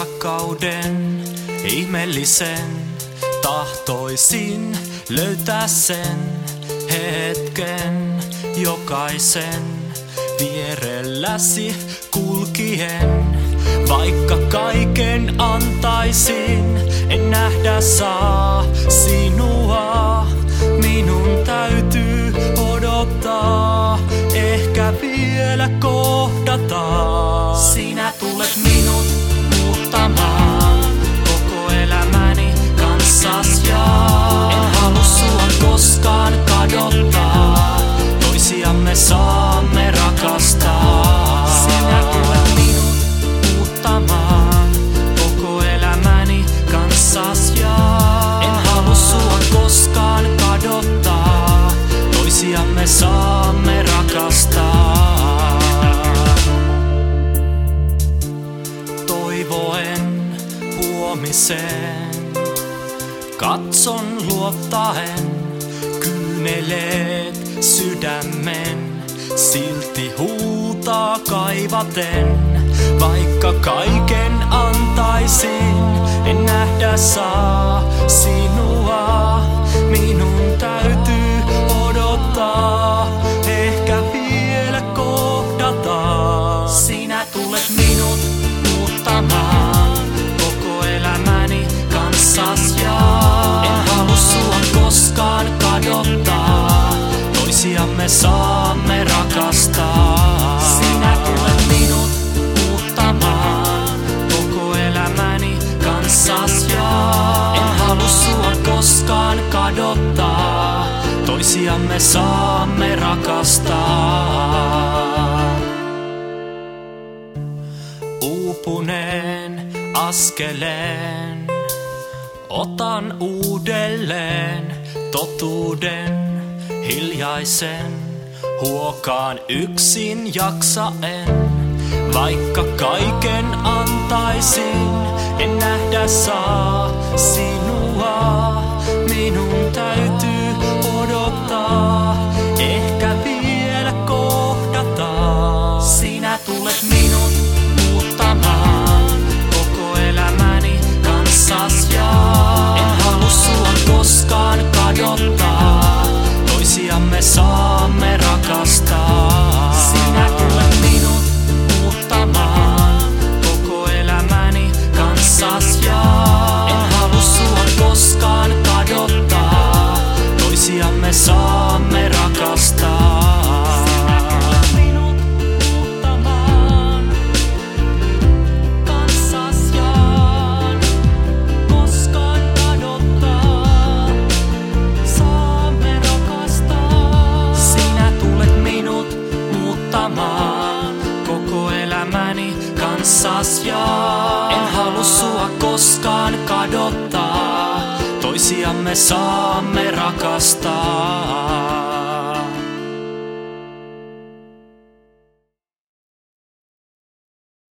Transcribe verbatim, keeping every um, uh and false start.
rakkauden ihmeellisen. Tahtoisin löytää sen hetken jokaisen vierelläsi kulkien. Vaikka kaiken antaisin, en nähdä saa sinua. Minun täytyy odottaa, ehkä vielä kohdataan. Sinä tulet minut muuttamaan koko elämäni kanssas ja en halua sua koskaan kadottaa. Toisiamme saamme rakastaa. Sinä tulet minut muuttamaan koko elämäni kanssas ja en halua sua koskaan kadottaa. Toisiamme saamme rakastaa. Toivoen huomiseen, katson luottaen, kyyneleet sydämen, silti huutaa kaivaten. Vaikka kaiken antaisin, en nähdä saa sinua. Minun täytyy odottaa, ehkä vielä kohdataan. Sinä tulet minut muuttamaan koko elämäni kanssas ja en halua sua koskaan kadottaa. Toisiamme saamme rakastaa. Sinä tulet minut muuttamaan koko elämäni kanssas ja en halua sua koskaan kadottaa. Toisiamme saamme rakastaa. Uupuneen askeleen otan uudelleen totuuden hiljaisen. Huokaan yksin jaksaen, vaikka kaiken antaisin, en nähdä saa sinua. Minun täytyy odottaa, ehkä vielä kohdataan. Sinä tulet minut muuttamaan koko elämäni kanssas ja en halua sua koskaan kadottaa. Toisiamme saamme rakastaa. Sinä tulet minut muuttamaan koko elämäni kanssas ja en halua sua koskaan kadottaa. Toisiamme saamme rakastaa. Sinä tulet minut muuttamaan kanssas ja koskaan kadottaa. Saamme rakastaa. Sinä tulet minut muuttamaan koko elämäni kanssas ja en halua sua koskaan kadottaa. Toisiamme saamme rakastaa.